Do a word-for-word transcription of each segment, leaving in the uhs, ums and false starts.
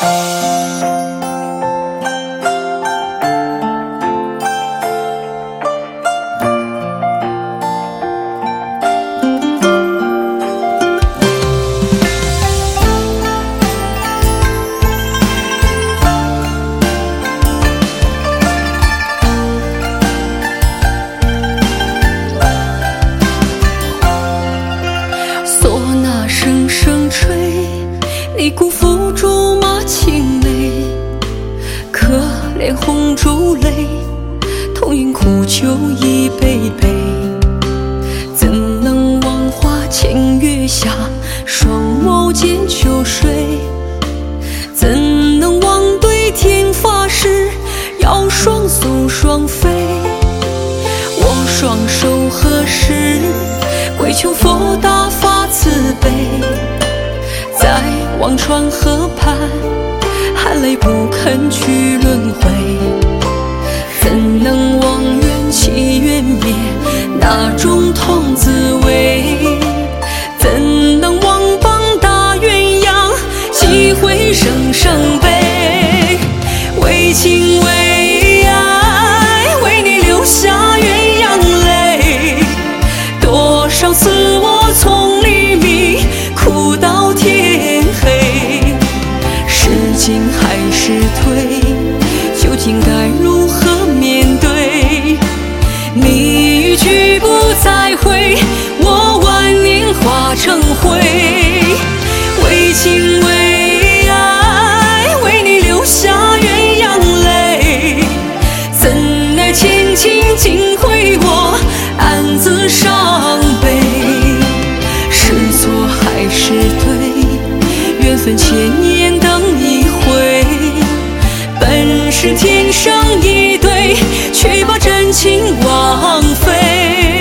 你辜负竹马青梅，可怜红烛泪，痛饮苦酒一杯杯。怎能忘花前月下，双眸间秋水？怎能忘对天发誓，要双宿双飞？我双手合十，跪求佛大发慈悲。在忘川河畔，含泪不肯去轮回。怎能忘缘起缘灭，那种痛滋味？怎能忘帮大鸳鸯，几回生生悲？为情为爱，为你流下鸳鸯泪。多少次我从黎明哭到天黑，是进还是退？究竟该如何面对？蜜语句不再回，我万年化成灰。为情为爱，为你流下鸳鸯泪。怎奈千金尽毁我，暗自伤悲。是错还是对？缘分千年等一回。本是天生一对，却把真情枉费。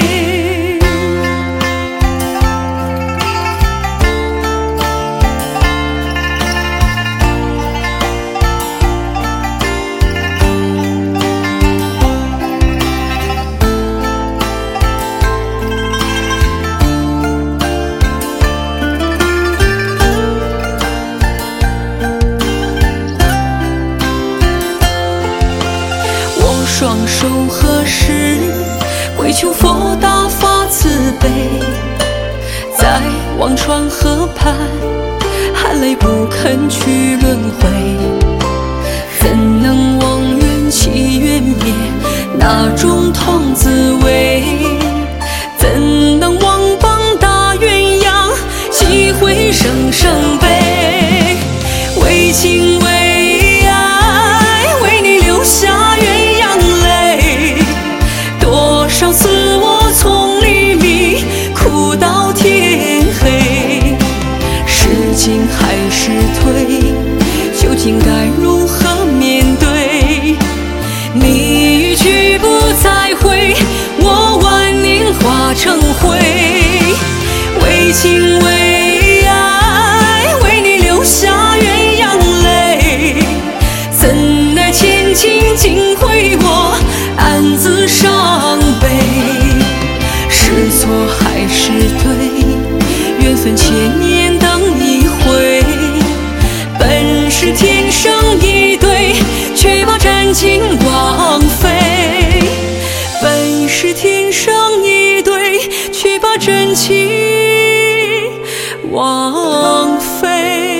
双手合十，跪求佛大发慈悲。在忘川河畔，含泪不肯去轮回。怎能忘缘起缘灭，那种痛滋味？怎能忘帮大鸳鸯，几回生生悲？为情为爱，为你流下鸳鸯泪。多少次我从黎明哭到天黑，是进还是退？究竟该如何面对？蜜语句不再回，我万年化成灰。为情为爱，为你流下鸳鸯泪。怎奈千金尽毁我，暗自伤悲。是错还是对？缘分千年等一回。本是天生一对，却把真情枉费。本是天生一对，却把真情枉费。